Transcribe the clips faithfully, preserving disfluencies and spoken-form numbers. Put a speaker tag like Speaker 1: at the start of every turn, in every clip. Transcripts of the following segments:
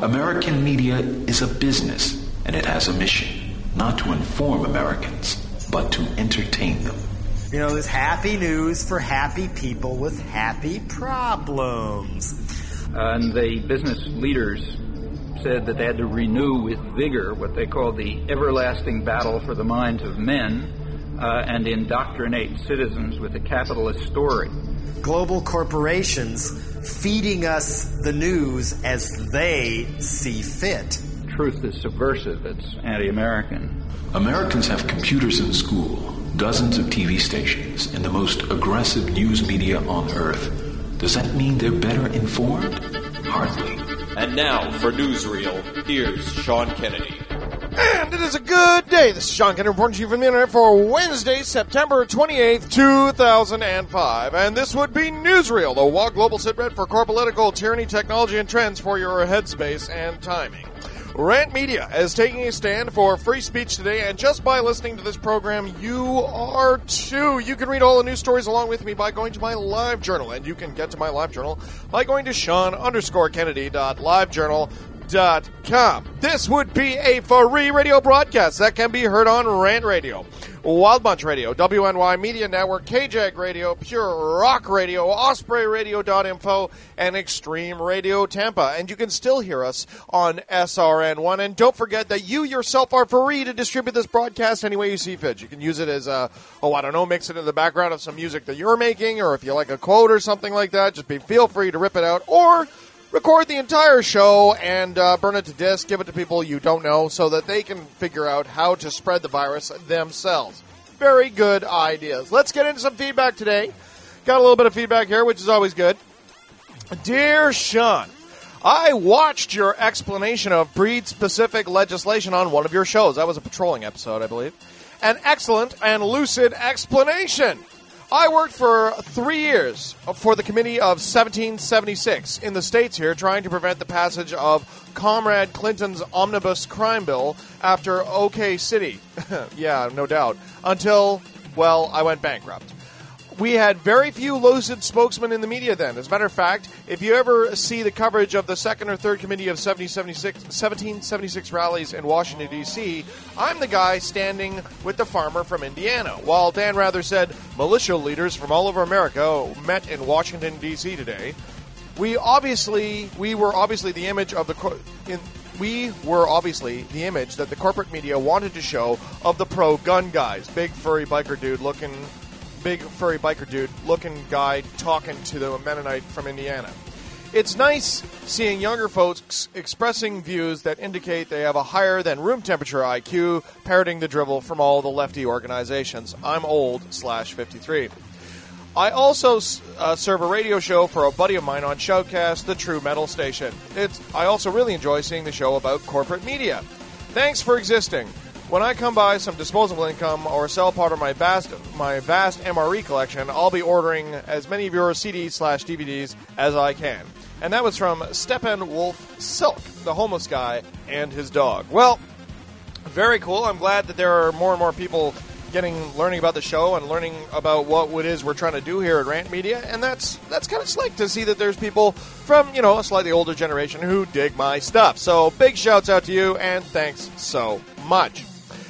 Speaker 1: American media is a business, and it has a mission, not to inform Americans, but to entertain them.
Speaker 2: You know, there's happy news for happy people with happy problems.
Speaker 3: Uh, and the business leaders said that they had to renew with vigor what they called the everlasting battle for the minds of men uh, and indoctrinate citizens with a capitalist story.
Speaker 2: Global corporations feeding us the news as they see fit.
Speaker 3: Truth is subversive. It's anti-American.
Speaker 1: Americans have computers in school, dozens of T V stations, and the most aggressive news media on Earth. Does that mean they're better informed? Hardly.
Speaker 4: And now, for Newsreel, here's Sean Kennedy.
Speaker 5: And it is a good day. This is Sean Kennedy reporting to you from the internet for Wednesday, September twenty-eighth, two thousand five. And this would be Newsreel, the W A Global Sitrep for core political tyranny, technology, and trends for your headspace and timing. Rant Media is taking a stand for free speech today, and just by listening to this program, you are too. You can read all the news stories along with me by going to my live journal, and you can get to my live journal by going to Sean underscore Kennedy dot livejournal dot com. This would be a free radio broadcast that can be heard on Rant Radio, Wild Bunch Radio, W N Y Media Network, K J A G Radio, Pure Rock Radio, Osprey Radio dot info, and Extreme Radio Tampa. And you can still hear us on S R N one. And don't forget that you yourself are free to distribute this broadcast any way you see fit. You can use it as a, oh, I don't know, mix it in the background of some music that you're making, or if you like a quote or something like that, just be feel free to rip it out, or record the entire show and uh, burn it to disc, give it to people you don't know so that they can figure out how to spread the virus themselves. Very good ideas. Let's get into some feedback today. Got a little bit of feedback here, which is always good. Dear Sean, I watched your explanation of breed-specific legislation on one of your shows. That was a patrolling episode, I believe. An excellent and lucid explanation. I worked for three years for the Committee of seventeen seventy-six in the States here, trying to prevent the passage of Comrade Clinton's omnibus crime bill after OK City. Yeah, no doubt. Until, well, I went bankrupt. We had very few lucid spokesmen in the media then. As a matter of fact, if you ever see the coverage of the second or third committee of seventeen seventy-six rallies in Washington, D C, I'm the guy standing with the farmer from Indiana, while Dan Rather said militia leaders from all over America met in Washington, D C today. We obviously, we were obviously the image of the... In, We were obviously the image that the corporate media wanted to show of the pro-gun guys. Big, furry biker dude looking... Big furry biker dude looking guy talking to the Mennonite from Indiana. It's nice seeing younger folks expressing views that indicate they have a higher than room temperature I Q, parroting the drivel from all the lefty organizations. I'm old slash fifty-three. I also uh, serve a radio show for a buddy of mine on Shoutcast, the True Metal Station. It's I also really enjoy seeing the show about corporate media. Thanks for existing. When I come by some disposable income or sell part of my vast my vast M R E collection, I'll be ordering as many of your C Ds slash D V Ds as I can. And that was from Stepan Wolf Silk, the homeless guy, and his dog. Well, very cool. I'm glad that there are more and more people getting learning about the show and learning about what it is we're trying to do here at Rant Media. And that's that's kind of slick to see that there's people from, you know, a slightly older generation who dig my stuff. So big shouts out to you, and thanks so much.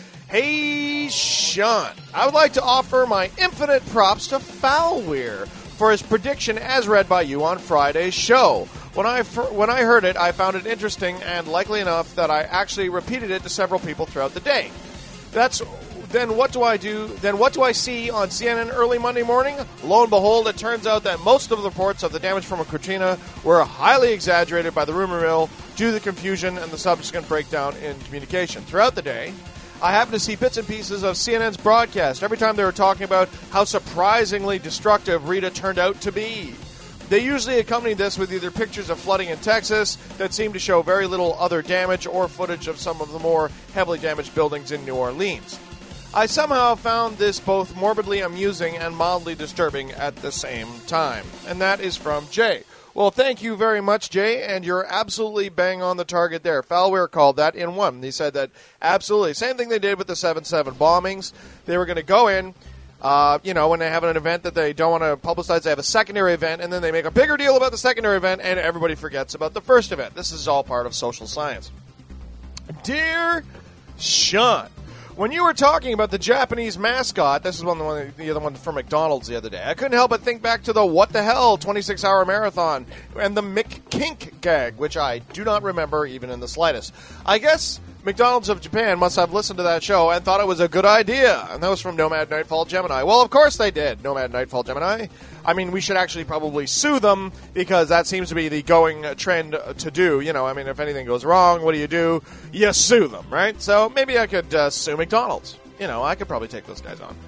Speaker 5: Hey, Sean, I would like to offer my infinite props to Foulweir for his prediction as read by you on Friday's show. When I, when I heard it, I found it interesting and likely enough that I actually repeated it to several people throughout the day. That's then what do I do? Then what do I see on C N N early Monday morning? Lo and behold, it turns out that most of the reports of the damage from Katrina were highly exaggerated by the rumor mill due to the confusion and the subsequent breakdown in communication. Throughout the day, I happened to see bits and pieces of C N N's broadcast every time they were talking about how surprisingly destructive Rita turned out to be. They usually accompanied this with either pictures of flooding in Texas that seemed to show very little other damage or footage of some of the more heavily damaged buildings in New Orleans. I somehow found this both morbidly amusing and mildly disturbing at the same time. And that is from Jay. Well, thank you very much, Jay, and you're absolutely bang on the target there. Foulweir called that in one. He said that absolutely. Same thing they did with the seven seven bombings. They were going to go in, Uh, you know, when they have an event that they don't want to publicize, they have a secondary event, and then they make a bigger deal about the secondary event, and everybody forgets about the first event. This is all part of social science. Dear Sean, when you were talking about the Japanese mascot, this is one, the, one, the other one from McDonald's the other day, I couldn't help but think back to the What the Hell twenty-six hour marathon and the McKink gag, which I do not remember even in the slightest. I guess McDonald's of Japan must have listened to that show and thought it was a good idea. And that was from Nomad Nightfall Gemini. Well, of course they did, Nomad Nightfall Gemini. I mean, we should actually probably sue them because that seems to be the going trend to do. You know, I mean, if anything goes wrong, what do you do? You sue them, right? So maybe I could uh, sue McDonald's. You know, I could probably take those guys on.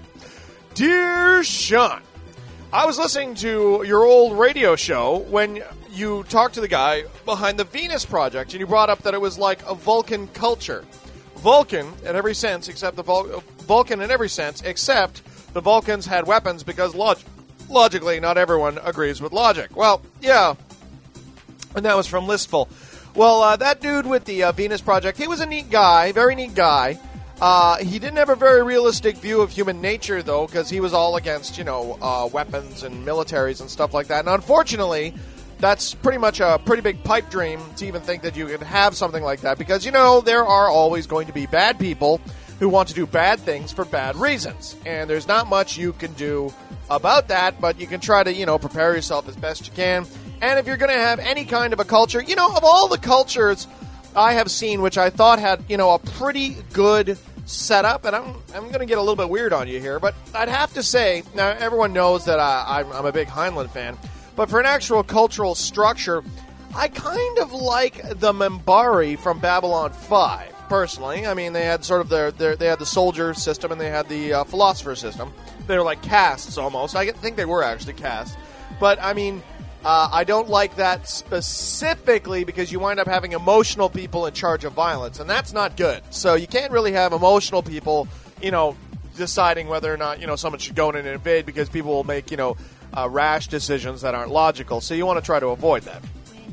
Speaker 5: Dear Sean, I was listening to your old radio show when you talked to the guy behind the Venus Project, and you brought up that it was like a Vulcan culture. Vulcan in every sense, except the Vul- Vulcan in every sense, except the Vulcans had weapons because log- logically not everyone agrees with logic. Well, yeah, and that was from Listful. Well, uh, that dude with the uh, Venus Project, he was a neat guy, very neat guy. Uh, he didn't have a very realistic view of human nature, though, because he was all against, you know, uh, weapons and militaries and stuff like that. And unfortunately, that's pretty much a pretty big pipe dream to even think that you could have something like that. Because, you know, there are always going to be bad people who want to do bad things for bad reasons. And there's not much you can do about that, but you can try to, you know, prepare yourself as best you can. And if you're going to have any kind of a culture, you know, of all the cultures I have seen, which I thought had, you know, a pretty good setup, and I'm I'm going to get a little bit weird on you here, but I'd have to say, now everyone knows that I, I'm, I'm a big Heinlein fan, but for an actual cultural structure, I kind of like the Minbari from Babylon five, personally. I mean, they had sort of their, their they had the soldier system and they had the uh, philosopher system. They were like castes almost. I think they were actually castes, but I mean, Uh, I don't like that specifically because you wind up having emotional people in charge of violence, and that's not good. So you can't really have emotional people, you know, deciding whether or not, you know, someone should go in and invade because people will make, you know, uh, rash decisions that aren't logical. So you want to try to avoid that.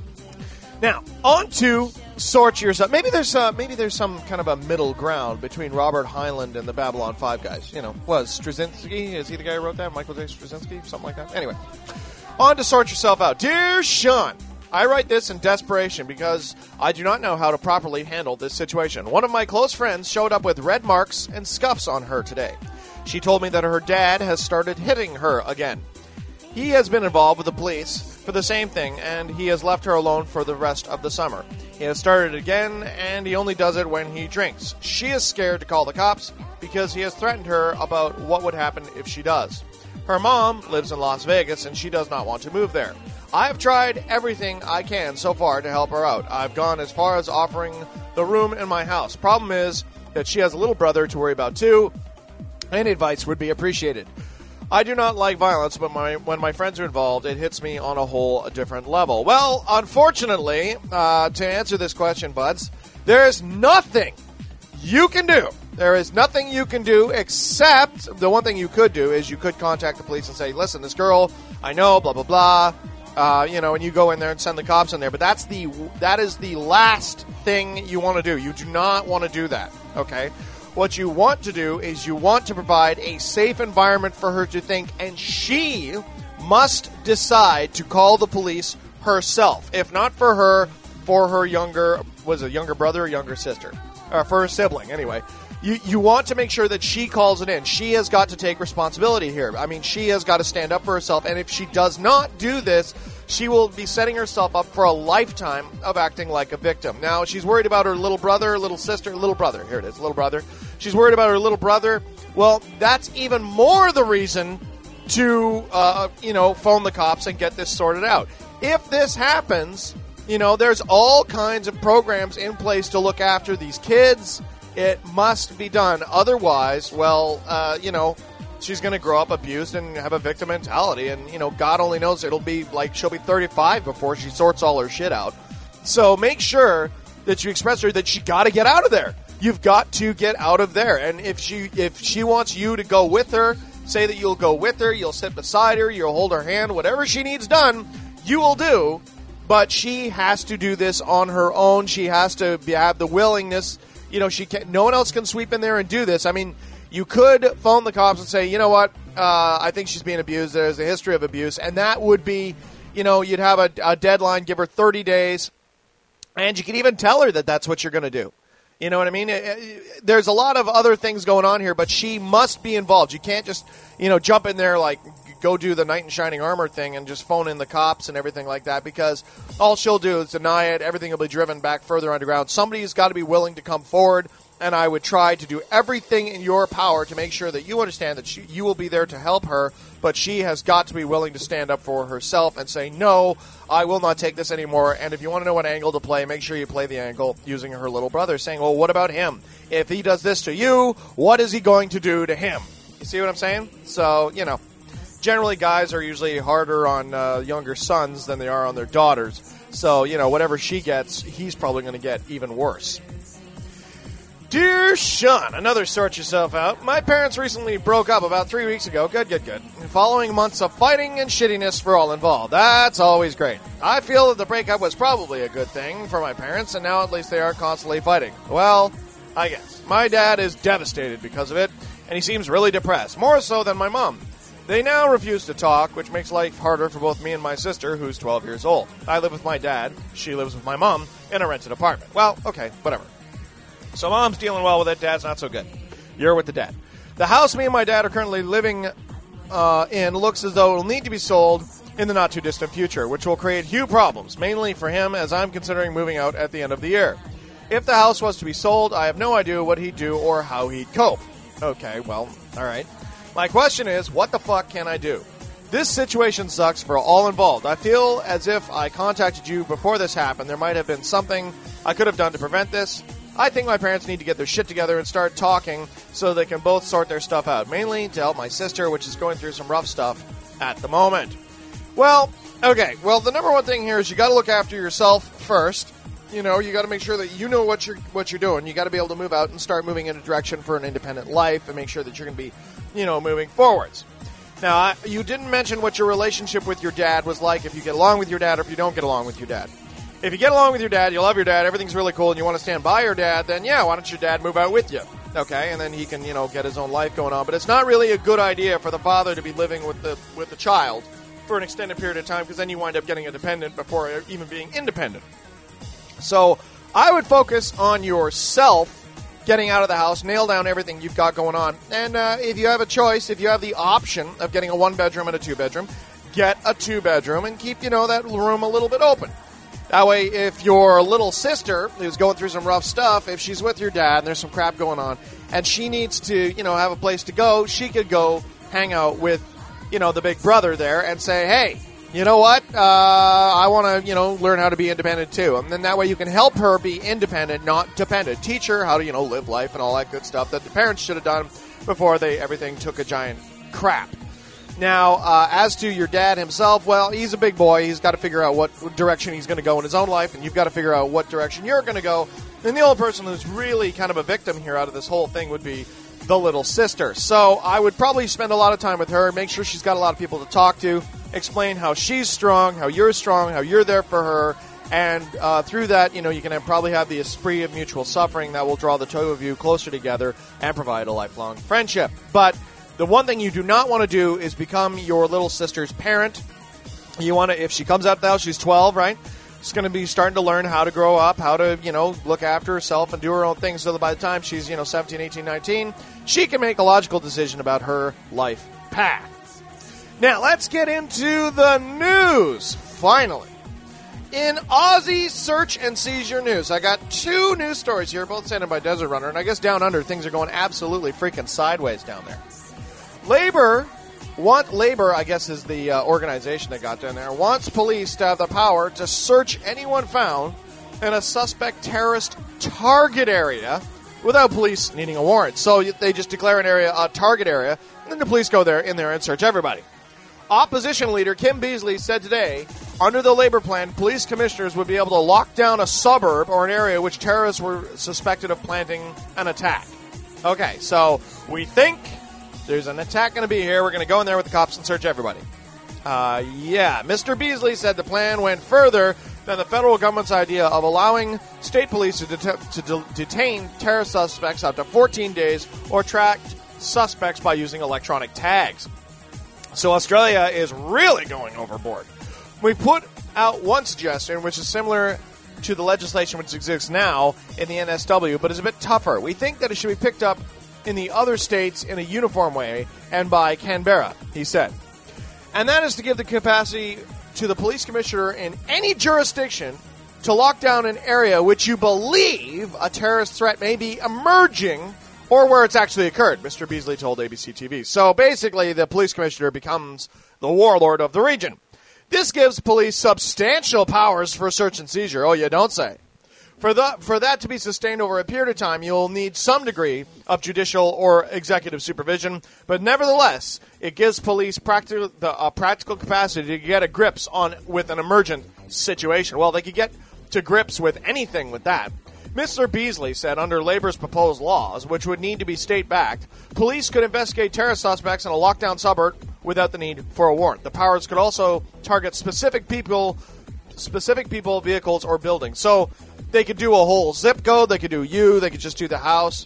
Speaker 5: Now, on to sort yourself. Maybe there's uh, maybe there's some kind of a middle ground between Robert Heinlein and the Babylon five guys. You know, was Straczynski? Is he the guy who wrote that? Michael J. Straczynski? Something like that? Anyway. On to sort yourself out. Dear Sean, I write this in desperation because I do not know how to properly handle this situation. One of my close friends showed up with red marks and scuffs on her today. She told me that her dad has started hitting her again. He has been involved with the police for the same thing, and he has left her alone for the rest of the summer. He has started again, and he only does it when he drinks. She is scared to call the cops because he has threatened her about what would happen if she does. Her mom lives in Las Vegas, and she does not want to move there. I have tried everything I can so far to help her out. I've gone as far as offering the room in my house. Problem is that she has a little brother to worry about too. Any advice would be appreciated. I do not like violence, but my, when my friends are involved, it hits me on a whole different level. Well, unfortunately, uh, to answer this question, buds, there is nothing you can do. There is nothing you can do except the one thing you could do is you could contact the police and say, listen, this girl, I know, blah, blah, blah, uh, you know, and you go in there and send the cops in there. But that's the that is the last thing you want to do. You do not want to do that, okay? What you want to do is you want to provide a safe environment for her to think, and she must decide to call the police herself. If not for her, for her younger, was it younger brother or younger sister? Or for her sibling, anyway. You you want to make sure that she calls it in. She has got to take responsibility here. I mean, she has got to stand up for herself. And if she does not do this, she will be setting herself up for a lifetime of acting like a victim. Now, she's worried about her little brother, little sister, little brother. Here it is, little brother. She's worried about her little brother. Well, that's even more the reason to, uh, you know, phone the cops and get this sorted out. If this happens, you know, there's all kinds of programs in place to look after these kids. It must be done. Otherwise, well, uh, you know, she's going to grow up abused and have a victim mentality. And, you know, God only knows it'll be like she'll be thirty-five before she sorts all her shit out. So make sure that you express to her that she got to get out of there. You've got to get out of there. And if she if she wants you to go with her, say that you'll go with her, you'll sit beside her, you'll hold her hand, whatever she needs done, you will do. But she has to do this on her own. She has to be, have the willingness. You know, she can. No one else can sweep in there and do this. I mean, you could phone the cops and say, you know what, uh, I think she's being abused. There's a history of abuse, and that would be, you know, you'd have a, a deadline, give her thirty days, and you can even tell her that that's what you're going to do. You know what I mean? It, it, there's a lot of other things going on here, but she must be involved. You can't just, you know, jump in there like go do the knight in shining armor thing and just phone in the cops and everything like that, because all she'll do is deny it. Everything will be driven back further underground. Somebody's got to be willing to come forward, and I would try to do everything in your power to make sure that you understand that she, you will be there to help her, but she has got to be willing to stand up for herself and say, no, I will not take this anymore. And if you want to know what angle to play, make sure you play the angle using her little brother, saying, well, what about him? If he does this to you, what is he going to do to him? You see what I'm saying? So, you know, generally guys are usually harder on uh, younger sons than they are on their daughters. So, you know, whatever she gets, he's probably going to get even worse. Dear Sean, another sort yourself out. My parents recently broke up about three weeks ago. Good, good, good. Following months of fighting and shittiness for all involved. That's always great. I feel that the breakup was probably a good thing for my parents, and now at least they aren't constantly fighting. Well, I guess. My dad is devastated because of it, and he seems really depressed, more so than my mom. They now refuse to talk, which makes life harder for both me and my sister, who's twelve years old. I live with my dad. She lives with my mom in a rented apartment. Well, okay, whatever. So mom's dealing well with it, dad's not so good. You're with the dad. The house me and my dad are currently living uh, in looks as though it will need to be sold in the not-too-distant future, which will create huge problems, mainly for him, as I'm considering moving out at the end of the year. If the house was to be sold, I have no idea what he'd do or how he'd cope. Okay, well, all right. My question is, what the fuck can I do? This situation sucks for all involved. I feel as if I contacted you before this happened. There might have been something I could have done to prevent this. I think my parents need to get their shit together and start talking so they can both sort their stuff out, mainly to help my sister, which is going through some rough stuff at the moment. Well, okay, well, the number one thing here is you got to look after yourself first. You know, you got to make sure that you know what you're what you're doing. You got to be able to move out and start moving in a direction for an independent life and make sure that you're going to be, you know, moving forwards. Now, I, you didn't mention what your relationship with your dad was like, if you get along with your dad or if you don't get along with your dad. If you get along with your dad, you love your dad, everything's really cool, and you want to stand by your dad, then yeah, why don't your dad move out with you? Okay, and then he can, you know, get his own life going on. But it's not really a good idea for the father to be living with the with the child for an extended period of time, because then you wind up getting a dependent before even being independent. So I would focus on yourself, getting out of the house, nail down everything you've got going on. And uh, if you have a choice, if you have the option of getting a one-bedroom and a two-bedroom, get a two-bedroom and keep, you know, that room a little bit open. That way, if your little sister, who's going through some rough stuff, if she's with your dad and there's some crap going on, and she needs to, you know, have a place to go, she could go hang out with, you know, the big brother there and say, hey, you know what, uh, I want to, you know, learn how to be independent too. And then that way you can help her be independent, not dependent. Teach her how to, you know, live life and all that good stuff that the parents should have done before they everything took a giant crap. Now, uh, as to your dad himself, well, he's a big boy. He's got to figure out what direction he's going to go in his own life, and you've got to figure out what direction you're going to go. And the only person who's really kind of a victim here out of this whole thing would be the little sister. So I would probably spend a lot of time with her, make sure she's got a lot of people to talk to, explain how she's strong, how you're strong, how you're there for her, and uh, through that, you know, you can have, probably have the esprit of mutual suffering that will draw the two of you closer together and provide a lifelong friendship. But the one thing you do not want to do is become your little sister's parent. You want to, if she comes out of the house, she's twelve, right? She's going to be starting to learn how to grow up, how to, you know, look after herself and do her own thing, so that by the time she's, you know, seventeen, eighteen, nineteen, she can make a logical decision about her life path. Now, let's get into the news, finally. In Aussie search and seizure news, I got two news stories here, both sent in by Desert Runner, and I guess down under, things are going absolutely freaking sideways down there. Labor, want Labor, I guess is the uh, organization that got down there, wants police to have the power to search anyone found in a suspect terrorist target area without police needing a warrant. So they just declare an area a target area, and then the police go there in there and search everybody. Opposition leader Kim Beazley said today, under the Labor plan, police commissioners would be able to lock down a suburb or an area which terrorists were suspected of planting an attack. Okay, so we think there's an attack going to be here. We're going to go in there with the cops and search everybody. Uh, yeah, Mister Beazley said the plan went further than the federal government's idea of allowing state police to, det- to de- detain terror suspects up to fourteen days or track suspects by using electronic tags. So Australia is really going overboard. We put out one suggestion, which is similar to the legislation which exists now in the N S W, but is a bit tougher. We think that it should be picked up in the other states in a uniform way and by Canberra, he said. And that is to give the capacity to the police commissioner in any jurisdiction to lock down an area which you believe a terrorist threat may be emerging or where it's actually occurred, Mister Beasley told A B C T V. So basically, the police commissioner becomes the warlord of the region. This gives police substantial powers for search and seizure. Oh, you don't say. For, the, for that to be sustained over a period of time, you'll need some degree of judicial or executive supervision. But nevertheless, it gives police practical, the uh, practical capacity to get a grips on with an emergent situation. Well, they could get to grips with anything with that. Mister Beasley said under Labour's proposed laws, which would need to be state-backed, police could investigate terrorist suspects in a lockdown suburb without the need for a warrant. The powers could also target specific people, specific people, vehicles, or buildings. So they could do a whole zip code. They could do you. They could just do the house.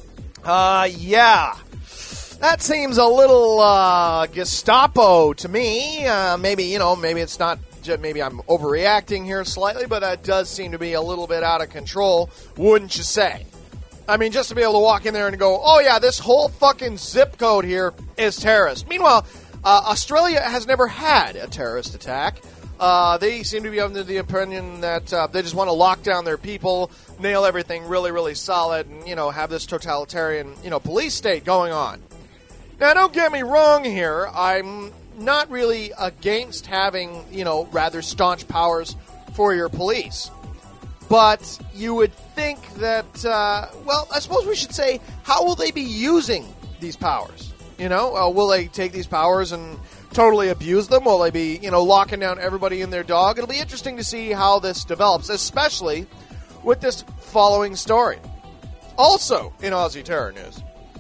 Speaker 5: Uh, yeah. That seems a little uh, Gestapo to me. Uh, maybe, you know, maybe it's not... Maybe I'm overreacting here slightly, but that does seem to be a little bit out of control, wouldn't you say? I mean, just to be able to walk in there and go, oh yeah, this whole fucking zip code here is terrorist. Meanwhile, uh, Australia has never had a terrorist attack. Uh, they seem to be under the opinion that uh, they just want to lock down their people, nail everything really, really solid, and, you know, have this totalitarian, you know, police state going on. Now, don't get me wrong here. I'm not really against having, you know, rather staunch powers for your police. But you would think that, uh, well, I suppose we should say, how will they be using these powers? You know, uh, will they take these powers and totally abuse them? Will they be, you know, locking down everybody and their dog? It'll be interesting to see how this develops, especially with this following story. Also, in Aussie terror news,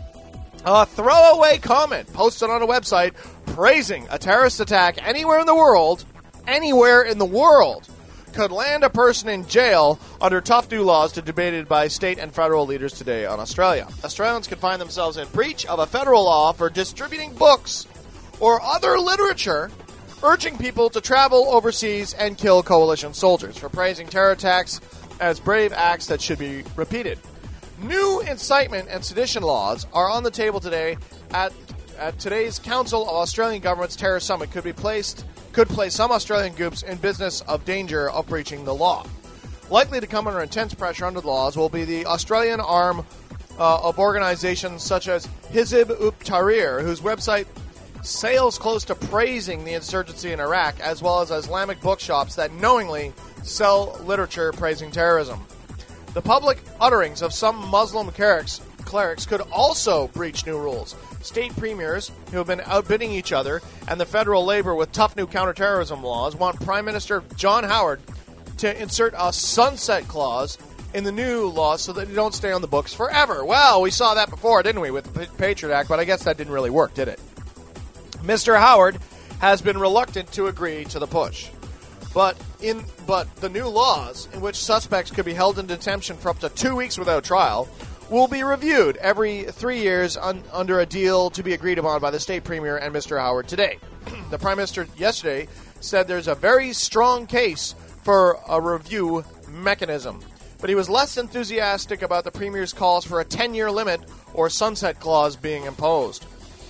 Speaker 5: a throwaway comment posted on a website praising a terrorist attack anywhere in the world, anywhere in the world, could land a person in jail under tough new laws to be debated by state and federal leaders today on Australia. Australians could find themselves in breach of a federal law for distributing books or other literature urging people to travel overseas and kill coalition soldiers, for praising terror attacks as brave acts that should be repeated. New incitement and sedition laws are on the table today at, at today's Council of Australian Governments Terror Summit. Could be placed could place some Australian groups in business of danger of breaching the law. Likely to come under intense pressure under the laws will be the Australian arm uh, of organizations such as Hizb ut-Tahrir, whose website sails close to praising the insurgency in Iraq, as well as Islamic bookshops that knowingly sell literature praising terrorism. The public utterings of some Muslim clerics, clerics could also breach new rules. State premiers, who have been outbidding each other, and the federal Labor with tough new counterterrorism laws, want Prime Minister John Howard to insert a sunset clause in the new laws so that they don't stay on the books forever. Well, we saw that before, didn't we, with the Patriot Act, but I guess that didn't really work, did it? Mister Howard has been reluctant to agree to the push. But in but the new laws, in which suspects could be held in detention for up to two weeks without trial, will be reviewed every three years un, under a deal to be agreed upon by the state premier and Mister Howard today. The Prime Minister yesterday said there's a very strong case for a review mechanism, but he was less enthusiastic about the premier's calls for a ten-year limit or sunset clause being imposed.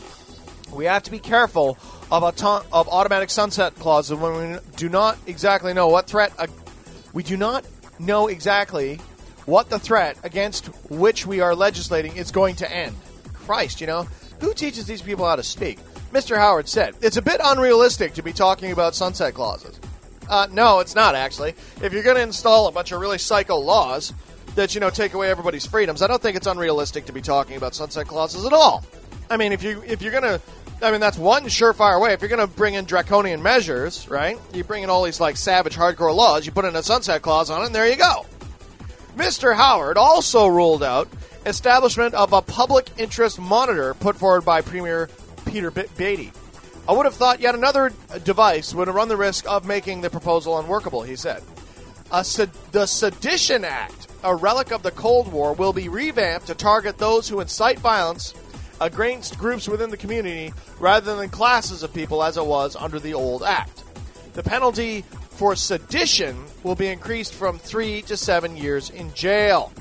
Speaker 5: We have to be careful of, auto- of automatic sunset clauses when we do not exactly know what threat uh, we do not know exactly what the threat against which we are legislating is going to end. Christ, you know, who teaches these people how to speak? Mister Howard said, it's a bit unrealistic to be talking about sunset clauses. Uh, no, it's not, actually. If you're going to install a bunch of really psycho laws that, you know, take away everybody's freedoms, I don't think it's unrealistic to be talking about sunset clauses at all. I mean, if, you, if you're going to... I mean, that's one surefire way. If you're going to bring in draconian measures, right, you bring in all these, like, savage, hardcore laws, you put in a sunset clause on it, and there you go. Mister Howard also ruled out establishment of a public interest monitor put forward by Premier Peter Beattie. I would have thought yet another device would run the risk of making the proposal unworkable, he said. A sed- the Sedition Act, a relic of the Cold War, will be revamped to target those who incite violence against groups within the community rather than classes of people as it was under the old act. The penalty for sedition will be increased from three to seven years in jail.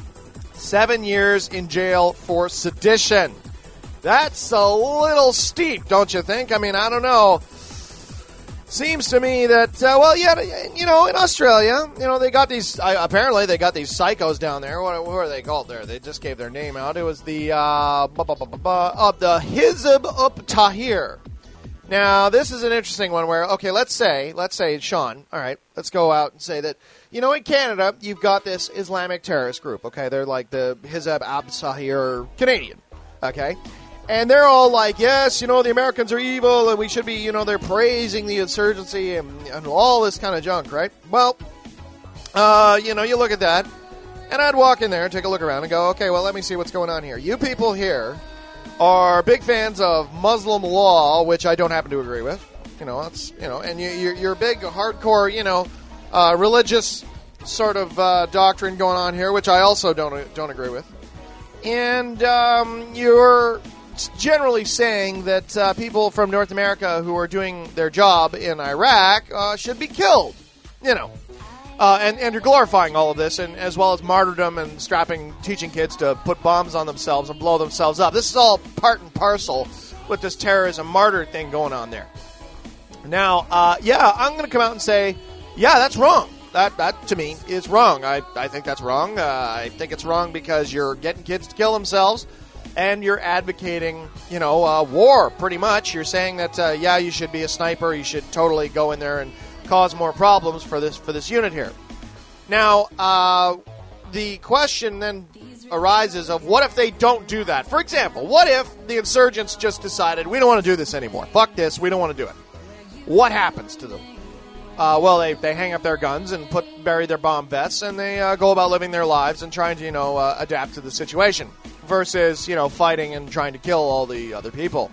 Speaker 5: Seven years in jail for sedition. That's a little steep, don't you think? I mean, I don't know. Seems to me that, uh, well, yeah, you know, in Australia, you know, they got these, uh, apparently they got these psychos down there. What, what are they called there? They just gave their name out. It was the, uh, bu- bu- bu- bu- bu- uh, the Hizb ut Tahrir. Now, this is an interesting one where, okay, let's say, let's say, Sean, all right, let's go out and say that, you know, in Canada, you've got this Islamic terrorist group, okay? They're like the Hizb ut Tahrir Canadian, okay? And they're all like, yes, you know, the Americans are evil, and we should be, you know, they're praising the insurgency and, and all this kind of junk, right? Well, uh, you know, you look at that, and I'd walk in there and take a look around and go, okay, well, let me see what's going on here. You people here are big fans of Muslim law, which I don't happen to agree with. You know, it's, you know, and you, you're, you're big, hardcore, you know, uh, religious sort of uh, doctrine going on here, which I also don't don't agree with. And um, you're generally saying that uh, people from North America who are doing their job in Iraq uh, should be killed, you know. Uh, and, and you're glorifying all of this, and as well as martyrdom and strapping, teaching kids to put bombs on themselves and blow themselves up. This is all part and parcel with this terrorism martyr thing going on there. Now, uh, yeah, I'm going to come out and say, yeah, that's wrong. That, that to me, is wrong. I, I think that's wrong. Uh, I think it's wrong because you're getting kids to kill themselves, and you're advocating, you know, uh, war, pretty much. You're saying that, uh, yeah, you should be a sniper. You should totally go in there and cause more problems for this for this unit here. Now, uh, the question then arises of what if they don't do that? For example, what if the insurgents just decided, we don't want to do this anymore. Fuck this. We don't want to do it. What happens to them? Uh, well, they, they hang up their guns and put bury their bomb vests, and they uh, go about living their lives and trying to, you know, uh, adapt to the situation versus, you know, fighting and trying to kill all the other people.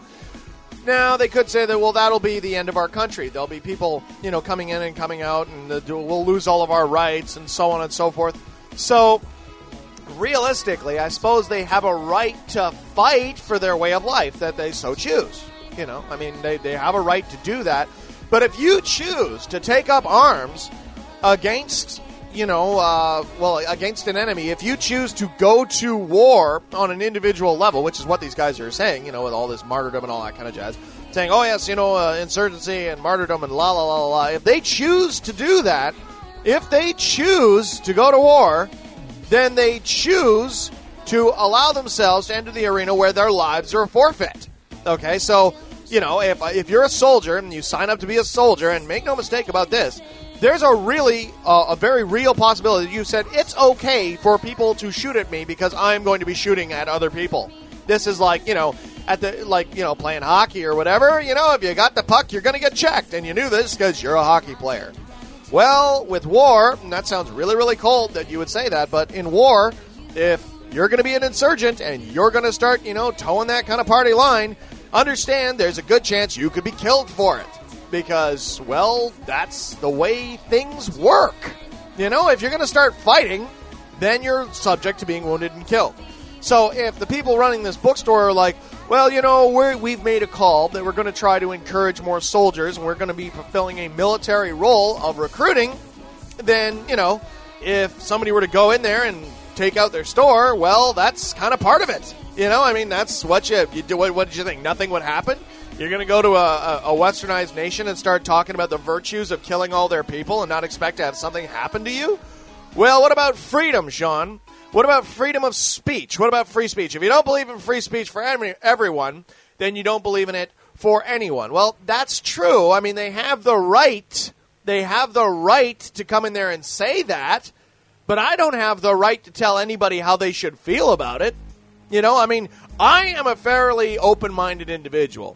Speaker 5: Now, they could say that, well, that'll be the end of our country. There'll be people, you know, coming in and coming out, and the, we'll lose all of our rights and so on and so forth. So, realistically, I suppose they have a right to fight for their way of life that they so choose. You know, I mean, they, they have a right to do that. But if you choose to take up arms against, you know, uh, well, against an enemy, if you choose to go to war on an individual level, which is what these guys are saying, you know, with all this martyrdom and all that kind of jazz, saying, oh, yes, you know, uh, insurgency and martyrdom and la, la, la, la. If they choose to do that, if they choose to go to war, then they choose to allow themselves to enter the arena where their lives are forfeit. Okay, so, you know, if if you're a soldier and you sign up to be a soldier, and make no mistake about this, there's a really, uh, a very real possibility that you said, it's okay for people to shoot at me because I'm going to be shooting at other people. This is like, you know, at the, like, you know, playing hockey or whatever, you know, if you got the puck, you're going to get checked, and you knew this because you're a hockey player. Well, with war, and that sounds really, really cold that you would say that, but in war, if you're going to be an insurgent and you're going to start, you know, towing that kind of party line, understand there's a good chance you could be killed for it. Because, well, that's the way things work. You know, if you're going to start fighting, then you're subject to being wounded and killed. So if the people running this bookstore are like, well, you know, we're, we've made a call that we're going to try to encourage more soldiers, and we're going to be fulfilling a military role of recruiting, then, you know, if somebody were to go in there and take out their store, well, that's kind of part of it. You know, I mean, that's what you, you do. What, what did you think? Nothing would happen? You're going to go to a, a, a westernized nation and start talking about the virtues of killing all their people and not expect to have something happen to you? Well, what about freedom, Sean? What about freedom of speech? What about free speech? If you don't believe in free speech for every, everyone, then you don't believe in it for anyone. Well, that's true. I mean, they have the right. They have the right to come in there and say that, but I don't have the right to tell anybody how they should feel about it. You know, I mean, I am a fairly open-minded individual.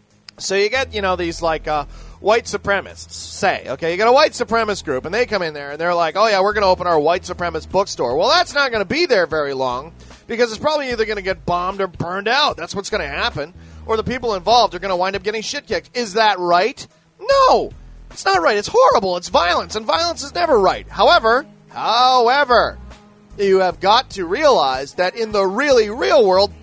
Speaker 5: So you get, you know, these, like, uh, white supremacists, say, okay? You got a white supremacist group, and they come in there, and they're like, oh, yeah, we're going to open our white supremacist bookstore. Well, that's not going to be there very long, because it's probably either going to get bombed or burned out. That's what's going to happen. Or the people involved are going to wind up getting shit kicked. Is that right? No! It's not right. It's horrible. It's violence, and violence is never right. However, however, you have got to realize that in the really real world,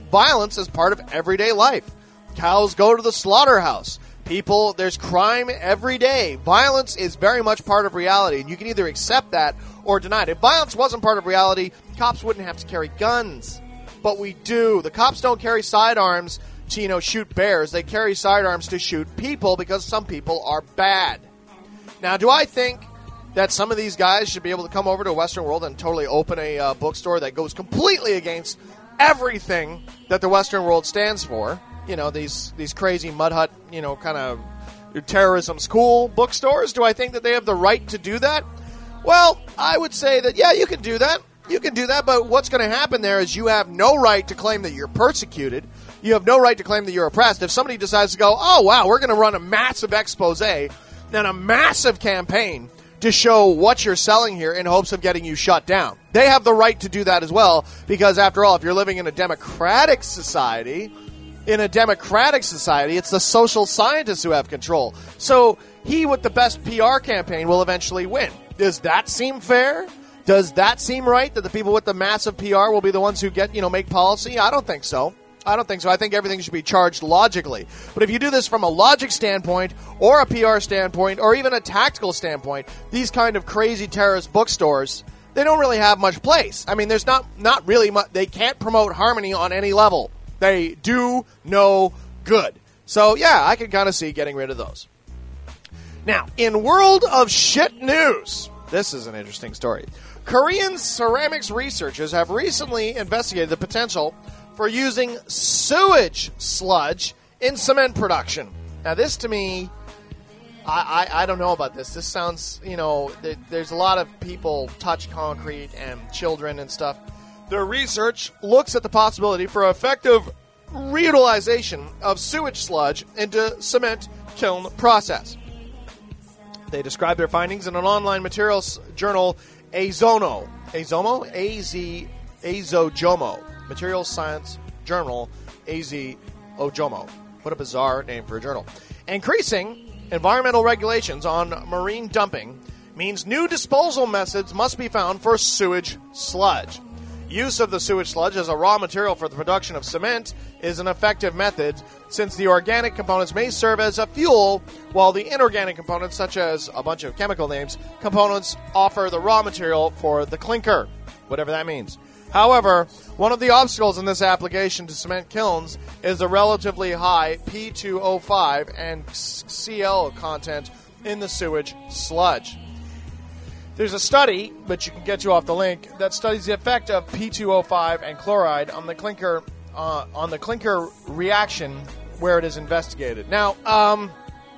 Speaker 5: violence is part of everyday life. Cows go to the slaughterhouse. People, there's crime every day. Violence is very much part of reality, and you can either accept that or deny it. If violence wasn't part of reality, cops wouldn't have to carry guns. But we do. The cops don't carry sidearms to, you know, shoot bears. They carry sidearms to shoot people because some people are bad. Now, do I think that some of these guys should be able to come over to Western World and totally open a uh, bookstore that goes completely against everything that the Western World stands for? You know, these these crazy mud hut, you know, kind of terrorism school bookstores. Do I think that they have the right to do that? Well, I would say that, yeah, you can do that. You can do that, but what's going to happen there is you have no right to claim that you're persecuted. You have no right to claim that you're oppressed. If somebody decides to go, oh, wow, we're going to run a massive expose and a massive campaign to show what you're selling here in hopes of getting you shut down. They have the right to do that as well, because after all, if you're living in a democratic society... In a democratic society, it's the social scientists who have control. So he with the best P R campaign will eventually win. Does that seem fair? Does that seem right, that the people with the massive P R will be the ones who get, you know, make policy? I don't think so. I don't think so. I think everything should be charged logically. But if you do this from a logic standpoint or a P R standpoint or even a tactical standpoint, these kind of crazy terrorist bookstores, they don't really have much place. I mean, there's not, not really much. They can't promote harmony on any level. They do no good. So, yeah, I can kind of see getting rid of those. Now, in world of shit news, this is an interesting story. Korean ceramics researchers have recently investigated the potential for using sewage sludge in cement production. Now, this to me, I, I, I don't know about this. This sounds, you know, th- there's a lot of people touch concrete and children and stuff. Their research looks at the possibility for effective reutilization of sewage sludge into cement kiln process. They describe their findings in an online materials journal, Azono. Azomo? A Z Azojomo. Materials Science Journal, A Z Ojomo. What a bizarre name for a journal. Increasing environmental regulations on marine dumping means new disposal methods must be found for sewage sludge. Use of the sewage sludge as a raw material for the production of cement is an effective method, since the organic components may serve as a fuel, while the inorganic components, such as a bunch of chemical names, components offer the raw material for the clinker, whatever that means. However, one of the obstacles in this application to cement kilns is the relatively high P two O five and C L content in the sewage sludge. There's a study, but you can get you off the link, that studies the effect of P two O five and chloride on the clinker uh, on the clinker reaction where it is investigated. Now, um,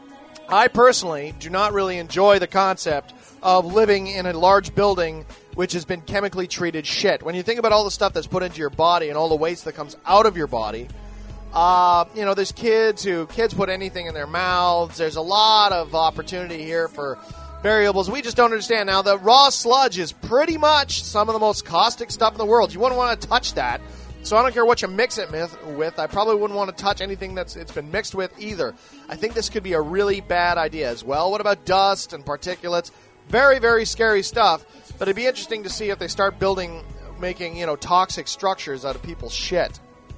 Speaker 5: I personally do not really enjoy the concept of living in a large building which has been chemically treated shit. When you think about all the stuff that's put into your body and all the waste that comes out of your body, uh, you know, there's kids who kids put anything in their mouths. There's a lot of opportunity here for variables we just don't understand. Now, the raw sludge is pretty much some of the most caustic stuff in the world. You wouldn't want to touch that. So I don't care what you mix it with. I probably wouldn't want to touch anything that's it's been mixed with either. I think this could be a really bad idea as well. What about dust and particulates? Very, very scary stuff. But it'd be interesting to see if they start building, making, you know, toxic structures out of people's shit.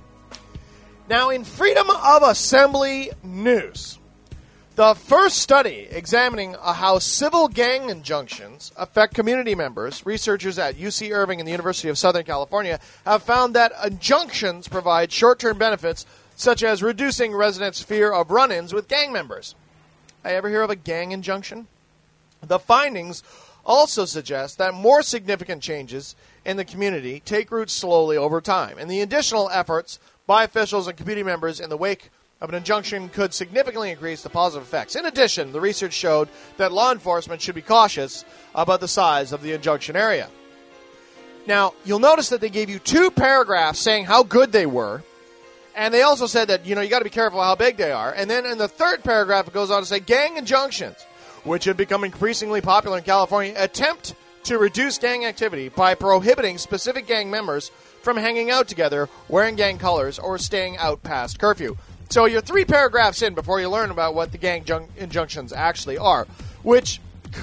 Speaker 5: Now, in freedom of assembly news, the first study examining how civil gang injunctions affect community members, researchers at U C Irving and the University of Southern California have found that injunctions provide short-term benefits such as reducing residents' fear of run-ins with gang members. I ever hear of a gang injunction? The findings also suggest that more significant changes in the community take root slowly over time, and the additional efforts by officials and community members in the wake of an injunction could significantly increase the positive effects. In addition, the research showed that law enforcement should be cautious about the size of the injunction area. Now, you'll notice that they gave you two paragraphs saying how good they were, and they also said that, you know, you got to be careful how big they are. And then in the third paragraph, it goes on to say gang injunctions, which have become increasingly popular in California, attempt to reduce gang activity by prohibiting specific gang members from hanging out together, wearing gang colors, or staying out past curfew. So you're three paragraphs in before you learn about what the gang jun- injunctions actually are, which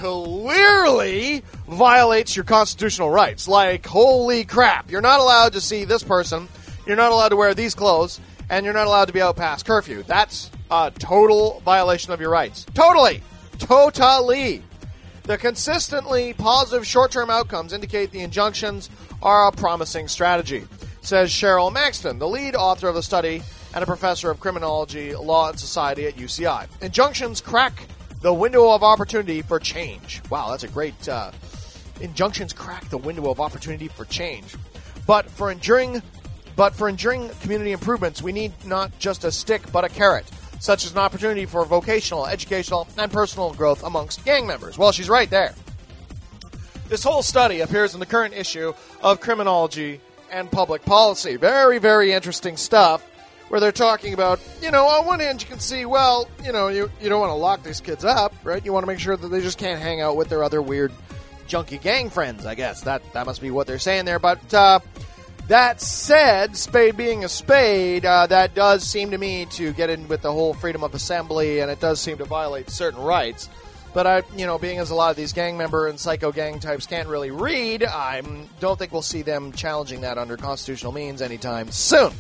Speaker 5: clearly violates your constitutional rights. Like, holy crap, you're not allowed to see this person you're not allowed to wear these clothes, and you're not allowed to be out past curfew. That's a total violation of your rights. Totally. Totally. The consistently positive short-term outcomes indicate the injunctions are a promising strategy, says Cheryl Maxton, the lead author of the study and a professor of criminology, law, and society at U C I. Injunctions crack the window of opportunity for change. Wow, that's a great... Uh, injunctions crack the window of opportunity for change. But for enduring, but for enduring community improvements, we need not just a stick, but a carrot, such as an opportunity for vocational, educational, and personal growth amongst gang members. Well, she's right there. This whole study appears in the current issue of Criminology and Public Policy. Very, very interesting stuff, where they're talking about, you know, on one hand you can see, well, you know, you, you don't want to lock these kids up, right? You want to make sure that they just can't hang out with their other weird, junky gang friends, I guess. That, that must be what they're saying there. But, uh... that said, spade being a spade, uh, that does seem to me to get in with the whole freedom of assembly, and it does seem to violate certain rights. But, I, you know, being as a lot of these gang member and psycho gang types can't really read, I don't think we'll see them challenging that under constitutional means anytime soon.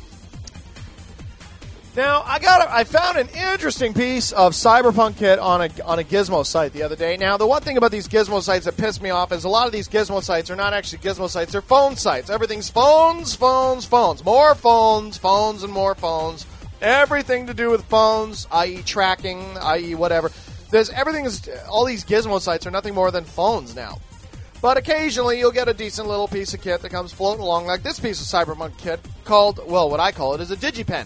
Speaker 5: Now, I got a, I found an interesting piece of Cyberpunk Kit on a on a Gizmo site the other day. Now, the one thing about these Gizmo sites that pissed me off is a lot of these Gizmo sites are not actually Gizmo sites, they're phone sites. Everything's phones, phones, phones. More phones, phones, and more phones. Everything to do with phones, that is tracking, that is whatever. There's everything is, all these Gizmo sites are nothing more than phones now. But occasionally you'll get a decent little piece of kit that comes floating along, like this piece of Cyberpunk Kit called, well, what I call it is a DigiPen.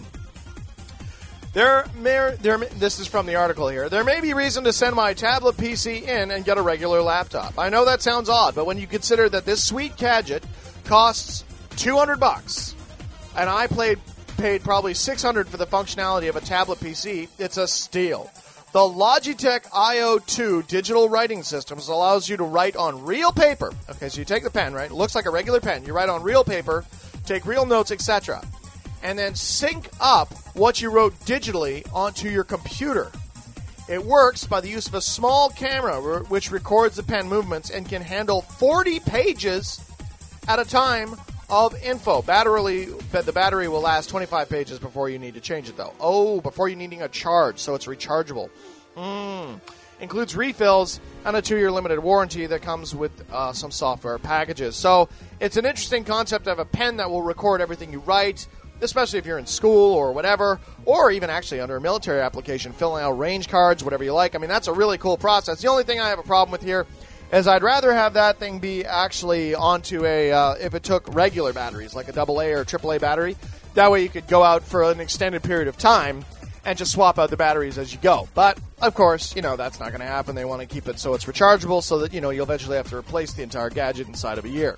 Speaker 5: There, may, there, this is from the article here. There may be reason to send my tablet P C in and get a regular laptop. I know that sounds odd, but when you consider that this sweet gadget costs two hundred bucks, and I played, paid probably six hundred for the functionality of a tablet P C, it's a steal. The Logitech I O two digital writing systems allows you to write on real paper. Okay, so you take the pen, right? It looks like a regular pen. You write on real paper, take real notes, et cetera, and then sync up what you wrote digitally onto your computer. It works by the use of a small camera which records the pen movements and can handle forty pages at a time of info. Battery, the battery will last twenty-five pages before you need to change it, though. Oh, before you needing a charge, so it's rechargeable. Mm. Includes refills and a two-year limited warranty that comes with uh, some software packages. So it's an interesting concept of a pen that will record everything you write, especially if you're in school or whatever, or even actually under a military application, filling out range cards, whatever you like. I mean, that's a really cool process. The only thing I have a problem with here is I'd rather have that thing be actually onto a, uh, if it took regular batteries, like a double A or triple A battery. That way you could go out for an extended period of time and just swap out the batteries as you go. But, of course, you know, that's not going to happen. They want to keep it so it's rechargeable so that, you know, you'll eventually have to replace the entire gadget inside of a year.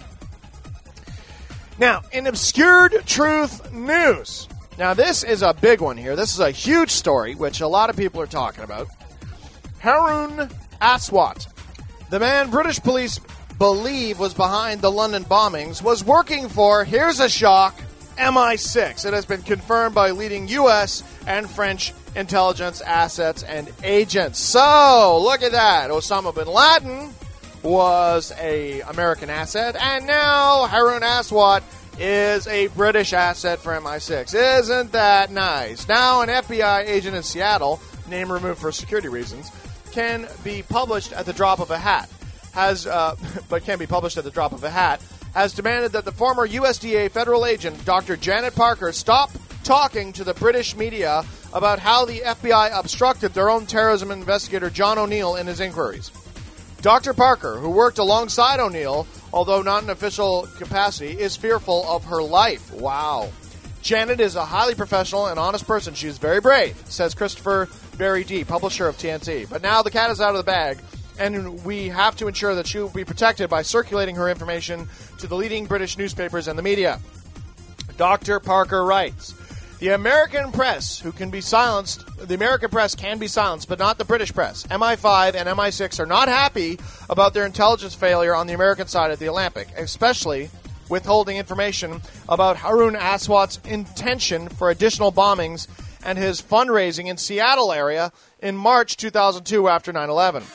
Speaker 5: Now, in obscured truth news. Now, this is a big one here. This is a huge story, which a lot of people are talking about. Haroon Aswat, the man British police believe was behind the London bombings, was working for, here's a shock, M I six. It has been confirmed by leading U S and French intelligence assets and agents. So, look at that. Osama bin Laden was a American asset, and now Haroon Aswat is a British asset for M I six. Isn't that nice? Now an F B I agent in Seattle, name removed for security reasons, can be published at the drop of a hat. Has, uh, but can be published at the drop of a hat. Has demanded that the former U S D A federal agent, Doctor Janet Parker, stop talking to the British media about how the F B I obstructed their own terrorism investigator John O'Neill in his inquiries. Doctor Parker, who worked alongside O'Neill, although not in official capacity, is fearful of her life. Wow. Janet is a highly professional and honest person. She is very brave, says Christopher Berry D, publisher of T N T. But now the cat is out of the bag, and we have to ensure that she will be protected by circulating her information to the leading British newspapers and the media. Doctor Parker writes, The American press, who can be silenced, the American press can be silenced, but not the British press. M I five and M I six are not happy about their intelligence failure on the American side of the Atlantic, especially withholding information about Haroon Aswat's intention for additional bombings and his fundraising in Seattle area in March two thousand two after nine eleven.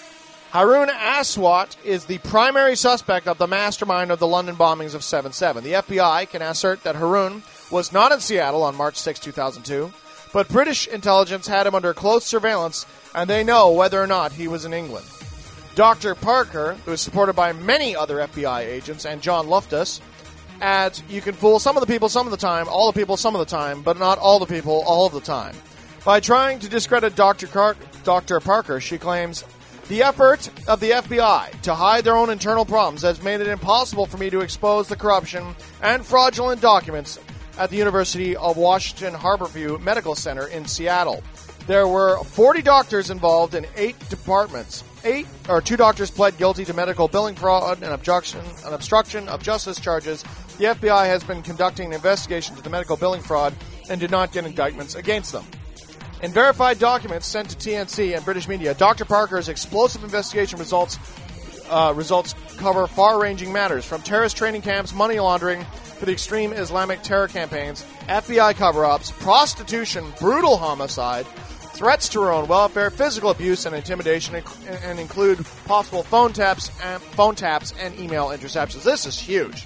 Speaker 5: Haroon Aswat is the primary suspect of the mastermind of the London bombings of seven seven. The F B I can assert that Haroon was not in Seattle on March sixth, two thousand two, but British intelligence had him under close surveillance, and they know whether or not he was in England. Doctor Parker, who is supported by many other F B I agents, and John Loftus, adds, you can fool some of the people some of the time, all the people some of the time, but not all the people all of the time. By trying to discredit Doctor Car- Doctor Parker, she claims, the effort of the F B I to hide their own internal problems has made it impossible for me to expose the corruption and fraudulent documents at the University of Washington Harborview Medical Center in Seattle. There were forty doctors involved in eight departments. Eight or two doctors pled guilty to medical billing fraud and obstruction, and obstruction of justice charges. The F B I has been conducting an investigation into the medical billing fraud and did not get indictments against them. In verified documents sent to T N C and British media, Doctor Parker's explosive investigation results uh, results cover far-ranging matters, from terrorist training camps, money laundering, to the extreme Islamic terror campaigns, F B I cover-ups, prostitution, brutal homicide, threats to her own welfare, physical abuse and intimidation, and include possible phone taps and phone taps and email interceptions. This is huge.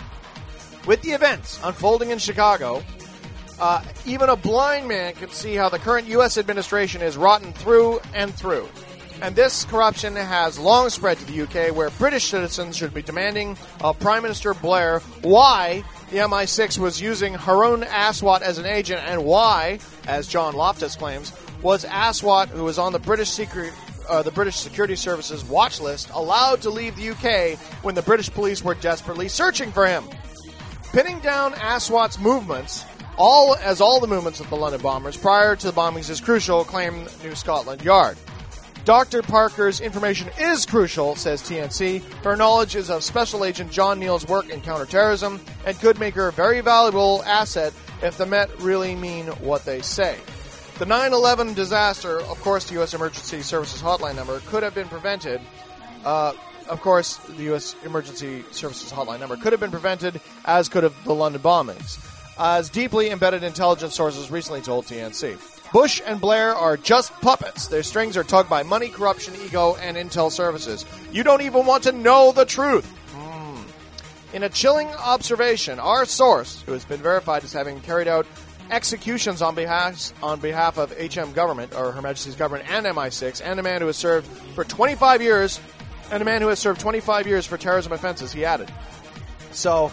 Speaker 5: With the events unfolding in Chicago, Uh, even a blind man can see how the current U S administration is rotten through and through. And this corruption has long spread to the U K, where British citizens should be demanding of Prime Minister Blair why the M I six was using Haroon Aswat as an agent, and why, as John Loftus claims, was Aswat, who was on the British secret, uh, the British Security Service's watch list, allowed to leave the U K when the British police were desperately searching for him. Pinning down Aswat's movements, all as all the movements of the London bombers prior to the bombings is crucial, claimed New Scotland Yard. Doctor Parker's information is crucial, says T N C. Her knowledge is of Special Agent John Neal's work in counterterrorism and could make her a very valuable asset if the Met really mean what they say. The nine eleven disaster, of course, the U S Emergency Services hotline number, could have been prevented. Uh, of course, the U S Emergency Services hotline number could have been prevented, as could have the London bombings, as deeply embedded intelligence sources recently told T N C. Bush and Blair are just puppets. Their strings are tugged by money, corruption, ego, and intel services. You don't even want to know the truth. Mm. In a chilling observation, our source, who has been verified as having carried out executions on behalf on behalf of H M government, or Her Majesty's government, and M I six, and a man who has served for twenty-five years, and a man who has served twenty-five years for terrorism offenses, he added. So,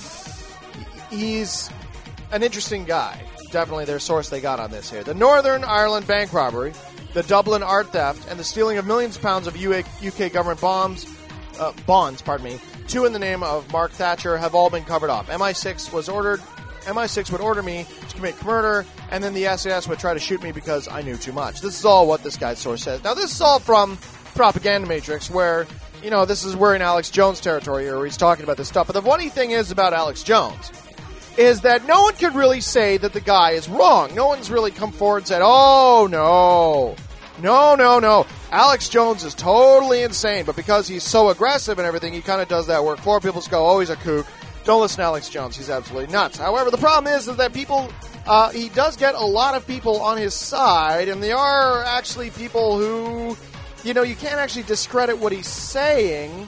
Speaker 5: he's an interesting guy. Definitely their source they got on this here. The Northern Ireland bank robbery, the Dublin art theft, and the stealing of millions of pounds of U K government bombs, uh, bonds, pardon me, two in the name of Mark Thatcher, have all been covered up. M I six was ordered. M I six would order me to commit murder, and then the S A S would try to shoot me because I knew too much. This is all what this guy's source says. Now, this is all from Propaganda Matrix, where, you know, this is we're in Alex Jones territory here, where he's talking about this stuff. But the funny thing is about Alex Jones is that no one could really say that the guy is wrong. No one's really come forward and said, oh, no, no, no, no. Alex Jones is totally insane, but because he's so aggressive and everything, he kind of does that work for people. Just go, oh, he's a kook. Don't listen to Alex Jones. He's absolutely nuts. However, the problem is, is that people, uh, he does get a lot of people on his side, and they are actually people who, you know, you can't actually discredit what he's saying.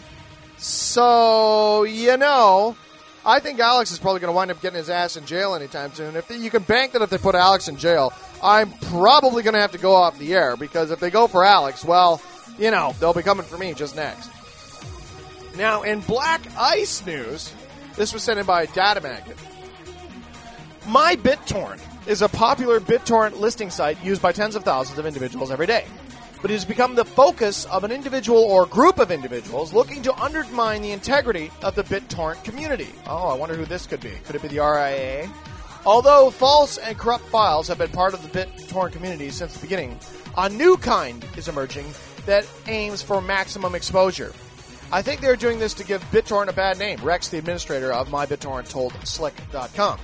Speaker 5: So, you know, I think Alex is probably going to wind up getting his ass in jail anytime soon. If they, you can bank that if they put Alex in jail, I'm probably going to have to go off the air, because if they go for Alex, well, you know, they'll be coming for me just next. Now, in Black Ice news, this was sent in by Data Magnet. My BitTorrent is a popular BitTorrent listing site used by tens of thousands of individuals every day. But it has become the focus of an individual or group of individuals looking to undermine the integrity of the BitTorrent community. Oh, I wonder who this could be. Could it be the R I A? Although false and corrupt files have been part of the BitTorrent community since the beginning, a new kind is emerging that aims for maximum exposure. I think they're doing this to give BitTorrent a bad name, Rex, the administrator of MyBitTorrent, told Slick dot com.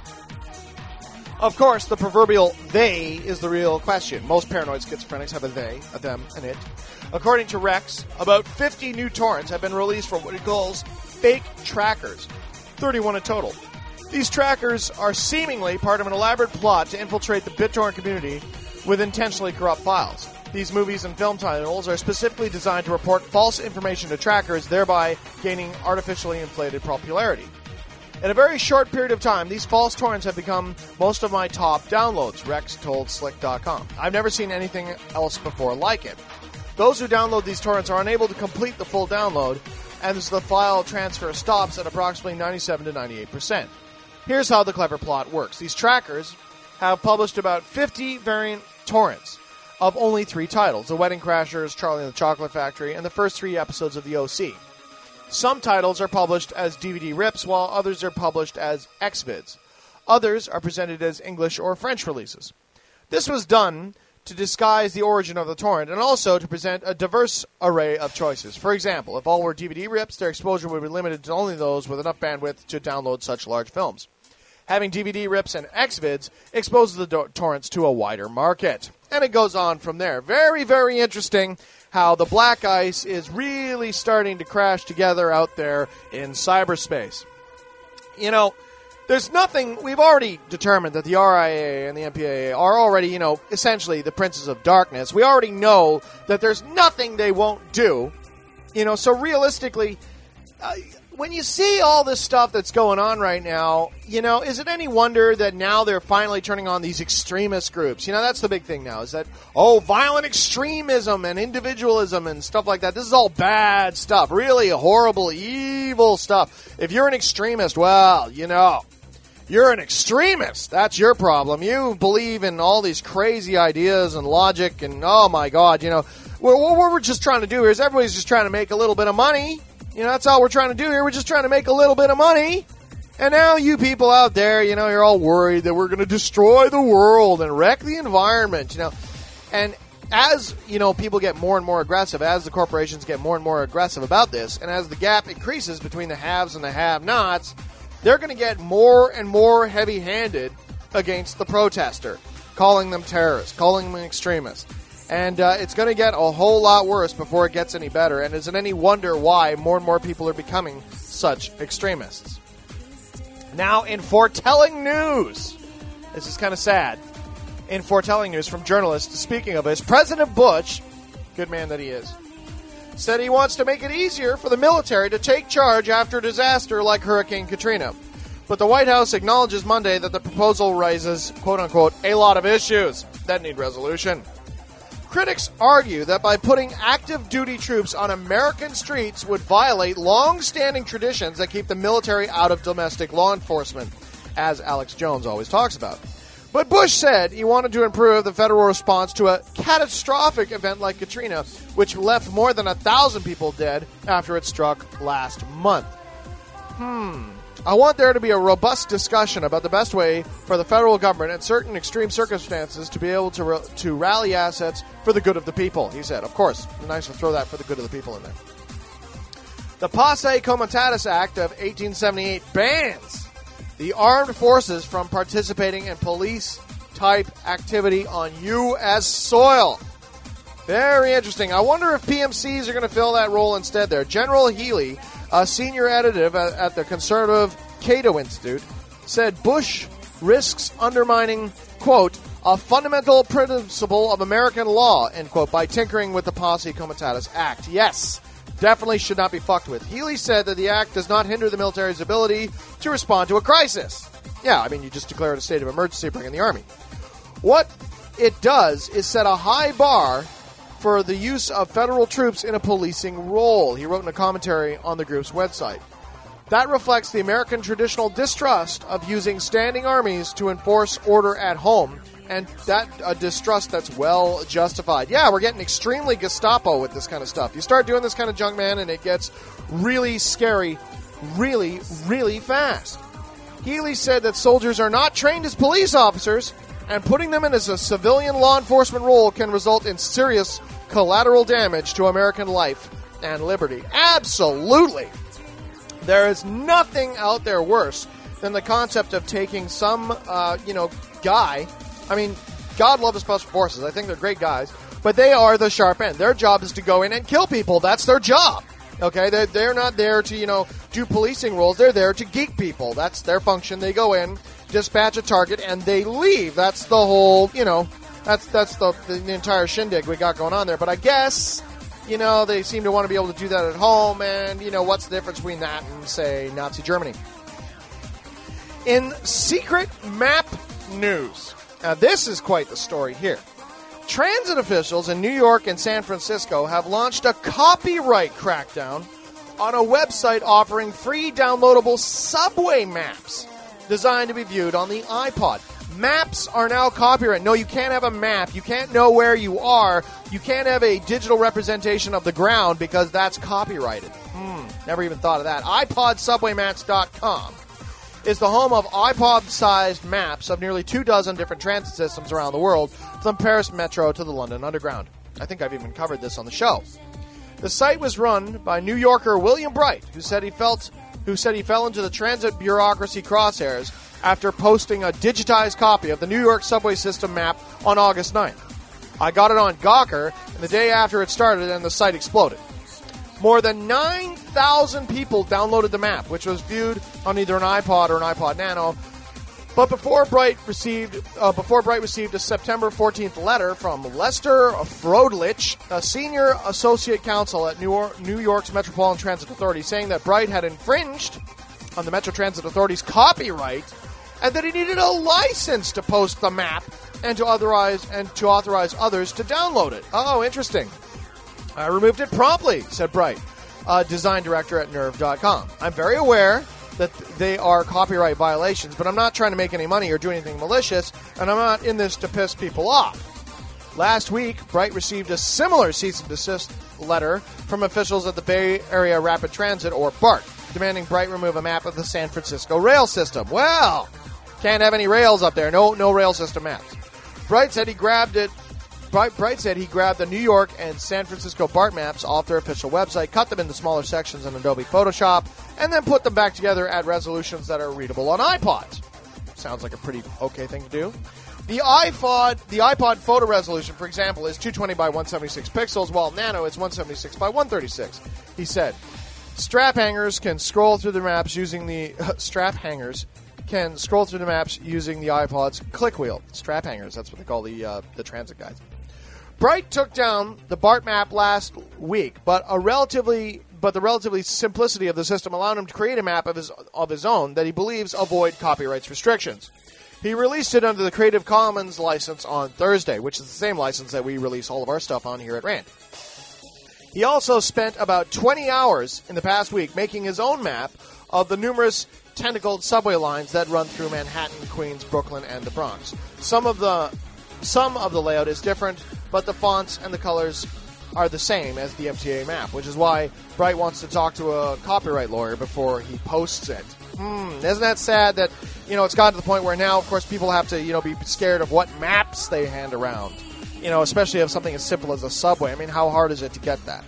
Speaker 5: Of course, the proverbial they is the real question. Most paranoid schizophrenics have a they, a them, and it. According to Rex, about fifty new torrents have been released from what he calls fake trackers, thirty-one in total. These trackers are seemingly part of an elaborate plot to infiltrate the BitTorrent community with intentionally corrupt files. These movies and film titles are specifically designed to report false information to trackers, thereby gaining artificially inflated popularity. In a very short period of time, these false torrents have become most of my top downloads, Rex told Slick dot com. I've never seen anything else before like it. Those who download these torrents are unable to complete the full download, and the file transfer stops at approximately ninety-seven to ninety-eight percent. Here's how the clever plot works. These trackers have published about fifty variant torrents of only three titles: The Wedding Crashers, Charlie and the Chocolate Factory, and the first three episodes of The O C. Some titles are published as D V D rips, while others are published as X vids. Others are presented as English or French releases. This was done to disguise the origin of the torrent and also to present a diverse array of choices. For example, if all were D V D rips, their exposure would be limited to only those with enough bandwidth to download such large films. Having D V D rips and X vids exposes the do- torrents to a wider market. And it goes on from there. Very, very interesting how the black ice is really starting to crash together out there in cyberspace. You know, there's nothing, we've already determined that the R I A and the M P A A are already, you know, essentially the princes of darkness. We already know that there's nothing they won't do. You know, so realistically, uh, when you see all this stuff that's going on right now, you know, is it any wonder that now they're finally turning on these extremist groups? You know, that's the big thing now, is that, oh, violent extremism and individualism and stuff like that. This is all bad stuff, really horrible, evil stuff. If you're an extremist, well, you know, you're an extremist. That's your problem. You believe in all these crazy ideas and logic and, oh, my God, you know, what we're just trying to do here is everybody's just trying to make a little bit of money. You know, that's all we're trying to do here. We're just trying to make a little bit of money. And now you people out there, you know, you're all worried that we're going to destroy the world and wreck the environment, you know. And as, you know, people get more and more aggressive, as the corporations get more and more aggressive about this, and as the gap increases between the haves and the have-nots, they're going to get more and more heavy-handed against the protester, calling them terrorists, calling them extremists. And uh, it's going to get a whole lot worse before it gets any better. And isn't any wonder why more and more people are becoming such extremists. Now, in foretelling news, this is kind of sad. In foretelling news from journalists, speaking of this, President Bush, good man that he is, said he wants to make it easier for the military to take charge after a disaster like Hurricane Katrina. But the White House acknowledges Monday that the proposal raises, quote-unquote, a lot of issues that need resolution. Critics argue that by putting active duty troops on American streets would violate long-standing traditions that keep the military out of domestic law enforcement, as Alex Jones always talks about. But Bush said he wanted to improve the federal response to a catastrophic event like Katrina, which left more than a thousand people dead after it struck last month. Hmm. I want there to be a robust discussion about the best way for the federal government in certain extreme circumstances to be able to ra- to rally assets for the good of the people, he said. Of course, nice to throw that for the good of the people in there. The Posse Comitatus Act of eighteen seventy-eight bans the armed forces from participating in police-type activity on U S soil. Very interesting. I wonder if P M Cs are going to fill that role instead there. General Healy, a senior editor at the conservative Cato Institute, said Bush risks undermining, quote, a fundamental principle of American law, end quote, by tinkering with the Posse Comitatus Act. Yes, definitely should not be fucked with. Healy said that the act does not hinder the military's ability to respond to a crisis. Yeah, I mean, you just declared a state of emergency, bring in the army. What it does is set a high bar for the use of federal troops in a policing role, he wrote in a commentary on the group's website. That reflects the American traditional distrust of using standing armies to enforce order at home, and that a distrust that's well justified. Yeah, we're getting extremely Gestapo with this kind of stuff. You start doing this kind of junk, man, and it gets really scary really, really fast. Healy said that soldiers are not trained as police officers, and putting them in as a civilian law enforcement role can result in serious collateral damage to American life and liberty. Absolutely. There is nothing out there worse than the concept of taking some, uh, you know, guy. I mean, God love the Special Forces. I think they're great guys. But they are the sharp end. Their job is to go in and kill people. That's their job. Okay? They're, they're not there to, you know, do policing roles. They're there to geek people. That's their function. They go in, dispatch a target, and they leave. That's the whole, you know, That's that's the, the, the entire shindig we got going on there. But I guess, you know, they seem to want to be able to do that at home. And, you know, what's the difference between that and, say, Nazi Germany? In secret map news, now this is quite the story here. Transit officials in New York and San Francisco have launched a copyright crackdown on a website offering free downloadable subway maps designed to be viewed on the iPod. Maps are now copyrighted. No, you can't have a map. You can't know where you are. You can't have a digital representation of the ground because that's copyrighted. Hmm, never even thought of that. i pod subway maps dot com is the home of iPod-sized maps of nearly two dozen different transit systems around the world, from Paris Metro to the London Underground. I think I've even covered this on the show. The site was run by New Yorker William Bright, who said he felt, who said he fell into the transit bureaucracy crosshairs after posting a digitized copy of the New York subway system map on August ninth. I got it on Gawker, and the day after it started, and the site exploded. More than nine thousand people downloaded the map, which was viewed on either an iPod or an iPod Nano. But before Bright received uh, before Bright received a September fourteenth letter from Lester Frodlich, a senior associate counsel at New, York, New York's Metropolitan Transit Authority, saying that Bright had infringed on the Metro Transit Authority's copyright and that he needed a license to post the map and to authorize and to authorize others to download it. Oh, interesting. I removed it promptly, said Bright, uh, design director at nerve dot com. I'm very aware that they are copyright violations, but I'm not trying to make any money or do anything malicious, and I'm not in this to piss people off. Last week, Bright received a similar cease and desist letter from officials at the Bay Area Rapid Transit, or BART, demanding Bright remove a map of the San Francisco rail system. Well, can't have any rails up there. No, no rail system maps. Bright said he grabbed it. Bright, Bright said he grabbed the New York and San Francisco BART maps off their official website, cut them into smaller sections in Adobe Photoshop, and then put them back together at resolutions that are readable on iPods. Sounds like a pretty okay thing to do. The iPod, the iPod photo resolution, for example, is two twenty by one seventy-six pixels, while Nano is one seventy-six by one thirty-six. He said, strap hangers can scroll through the maps using the uh, strap hangers can scroll through the maps using the iPod's click wheel. Strap hangers, that's what they call the uh, the transit guides. Bright took down the BART map last week, but a relatively but the relatively simplicity of the system allowed him to create a map of his of his own that he believes avoid copyright restrictions. He released it under the Creative Commons license on Thursday, which is the same license that we release all of our stuff on here at Rand. He also spent about twenty hours in the past week making his own map of the numerous tentacled subway lines that run through Manhattan, Queens, Brooklyn, and the Bronx. Some of the some of the layout is different, but the fonts and the colors are the same as the M T A map, which is why Bright wants to talk to a copyright lawyer before he posts it. Hmm, isn't that sad that, you know, it's gotten to the point where now, of course, people have to, you know, be scared of what maps they hand around. You know, especially of something as simple as a subway. I mean, how hard is it to get that?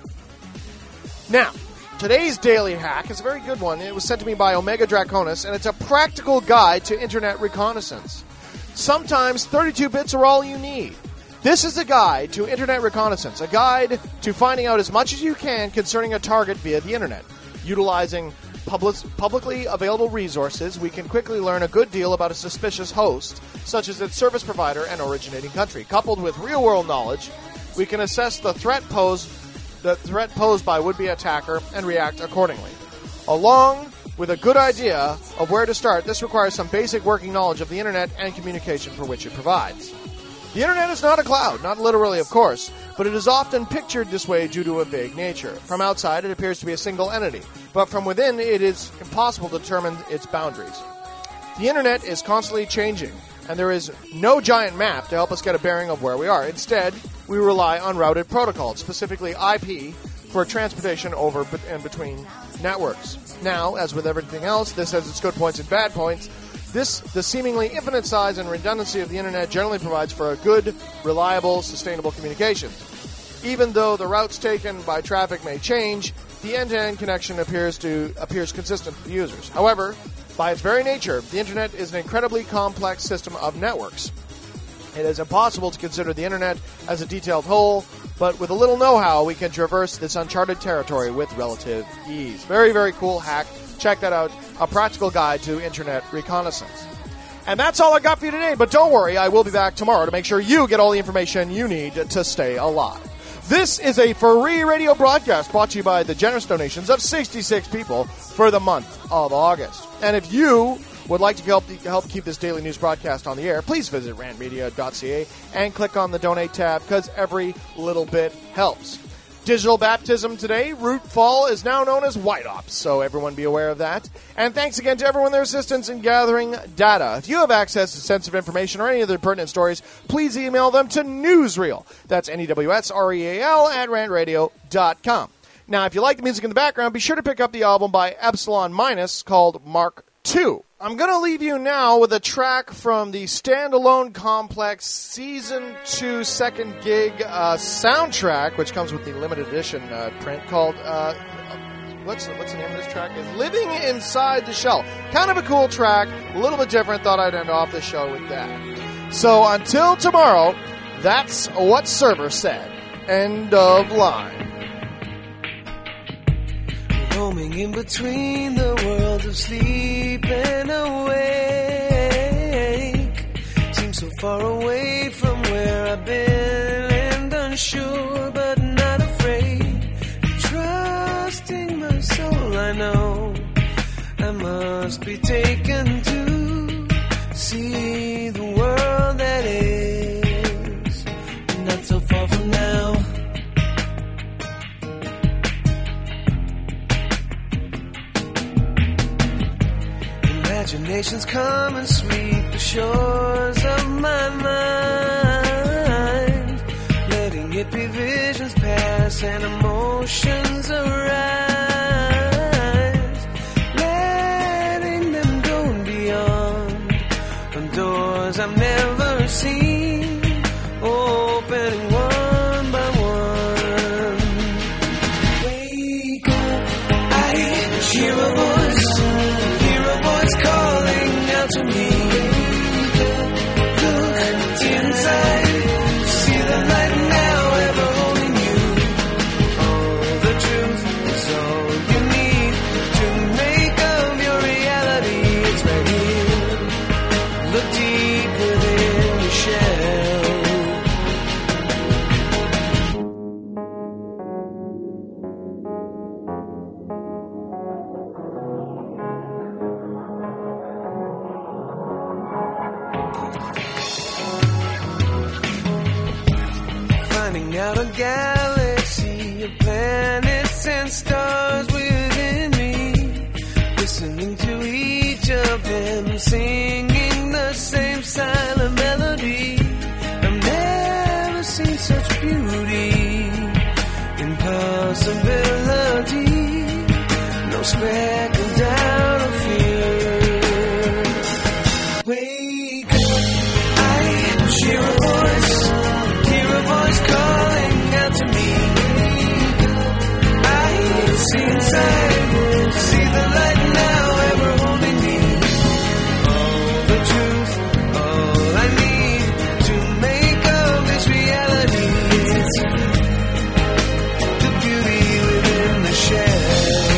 Speaker 5: Now, today's daily hack is a very good one. It was sent to me by Omega Draconis, and it's a practical guide to internet reconnaissance. Sometimes thirty-two bits are all you need. This is a guide to internet reconnaissance, a guide to finding out as much as you can concerning a target via the internet. Utilizing public, publicly available resources, we can quickly learn a good deal about a suspicious host, such as its service provider and originating country. Coupled with real-world knowledge, we can assess the threat posed, the threat posed by would-be attacker and react accordingly. Along with a good idea of where to start, this requires some basic working knowledge of the internet and communication for which it provides. The internet is not a cloud, not literally, of course, but it is often pictured this way due to a vague nature. From outside, it appears to be a single entity, but from within, it is impossible to determine its boundaries. The internet is constantly changing, and there is no giant map to help us get a bearing of where we are. Instead, we rely on routed protocols, specifically I P, for transportation over and between networks. Now, as with everything else, this has its good points and bad points. This, the seemingly infinite size and redundancy of the internet generally provides for a good, reliable, sustainable communications. Even though the routes taken by traffic may change, the end-to-end connection appears to appears consistent to users. However, by its very nature, the internet is an incredibly complex system of networks. It is impossible to consider the internet as a detailed whole, but with a little know-how, we can traverse this uncharted territory with relative ease. Very, very cool hack. Check that out. A practical guide to internet reconnaissance. And that's all I got for you today, but don't worry, I will be back tomorrow to make sure you get all the information you need to stay alive. This is a free radio broadcast brought to you by the generous donations of sixty-six people for the month of August. And if you would like to help help keep this daily news broadcast on the air, please visit rand media dot c a and click on the donate tab, because every little bit helps. Digital baptism today. Root Fall is now known as White Ops, so everyone be aware of that. And thanks again to everyone for their assistance in gathering data. If you have access to sensitive information or any other pertinent stories, please email them to Newsreel. That's N E W S R E A L at rand radio dot com. Now, if you like the music in the background, be sure to pick up the album by Epsilon Minus called Mark two. I'm going to leave you now with a track from the Standalone Complex Season two Second Gig uh, soundtrack, which comes with the limited edition uh, print called, uh, what's, what's the name of this track? It's Living Inside the Shell. Kind of a cool track, a little bit different. Thought I'd end off the show with that. So until tomorrow, that's what Server said. End of line.
Speaker 6: Roaming in between the worlds of sleep and awake. Seems so far away from where I've been, and unsure but not afraid. Trusting my soul, I know I must be taken to see the world that is not so far from now. Imaginations come and sweep the shores of my mind, letting it be visions pass and emotions arise, letting them go and beyond on doors I've never seen, opening one by one. Wake up, I hear a voice, it's calling out to me. Look inside, see the light now ever holding you. All the truth is all you need to make of your reality. It's right here. Look deep within your shell. Out a galaxy of planets and stars within me, listening to each of them singing the same silent melody. I've never seen such beauty, impossibility, no speck of doubt or fear. Wake up, I hear a voice, hear a voice calling out to me. I see inside, see the light now ever holding me. All the truth, all I need to make of this reality. It's the beauty within the shell.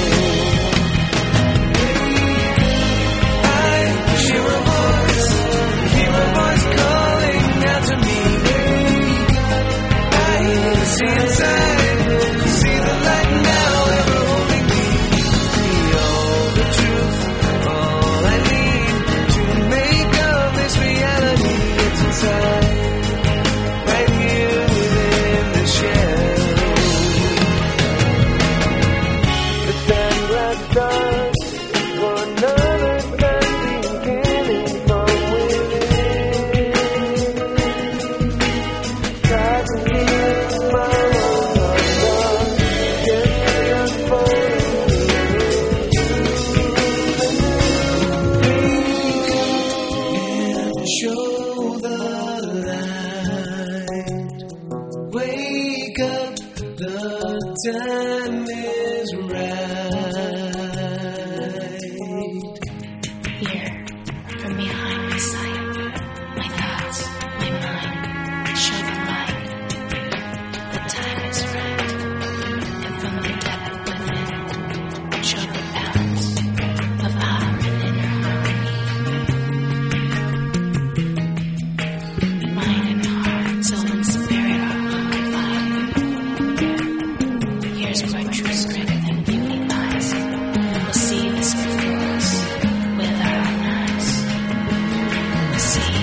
Speaker 6: I hear a voice, hear a voice calling out to me. See inside, see the light now ever holding me. All the truth, all I need to make of this reality. It's inside, right here within the shell. The time glass does for another standing beginning from within. Try to hear time is right.
Speaker 7: Here, from behind my sight, my thoughts, my mind, show the light. The time is right. And from the depth within, show the balance of outer and inner harmony. the sea.